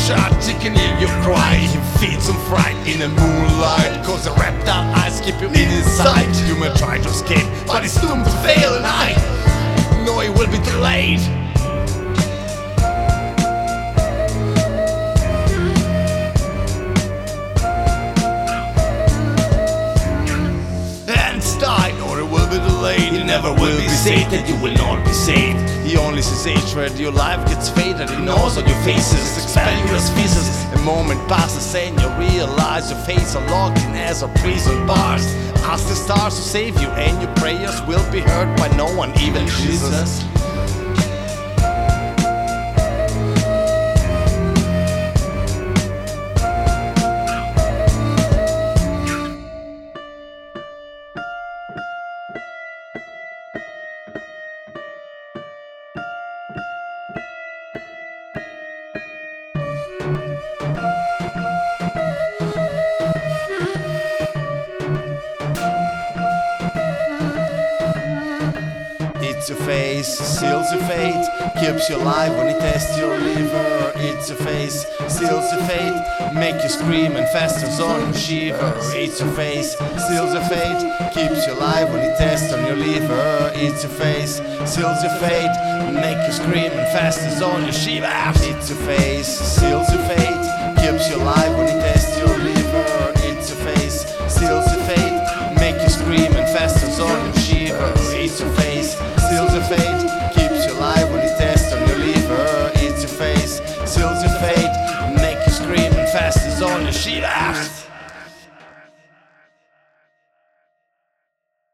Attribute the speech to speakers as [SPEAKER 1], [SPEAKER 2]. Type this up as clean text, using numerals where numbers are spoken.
[SPEAKER 1] shot, you can hear you cry. You feel some fright in the moonlight, cause the reptile eyes keep you in his sight. You may try to escape, but it's doomed to fail, and I know it will be too late. You never will be saved, that you will not be saved. He only sees hatred, your life gets faded. He knows on your faces, expelling your species. A moment passes and you realize your face are locked in as a prison bars. Ask the stars to save you and your prayers will be heard by no one, even Jesus. It's your face, seals your fate, keeps you alive when it tests your liver. It's your face, seals your fate, make you scream and festers on your shiver. It's your face, seals your fate, keeps you alive when it tests on your liver. It's your face, seals your fate, make you scream and festers on your shiver. It's your face, seals your fate, keeps you alive when it tests your liver. It's your face, seals your fate, make you scream and festers on your shiver. It's your face, seals your fate, keeps you alive when it tests on your liver. It's your face, seals your fate, make you scream and fastest on your shiver.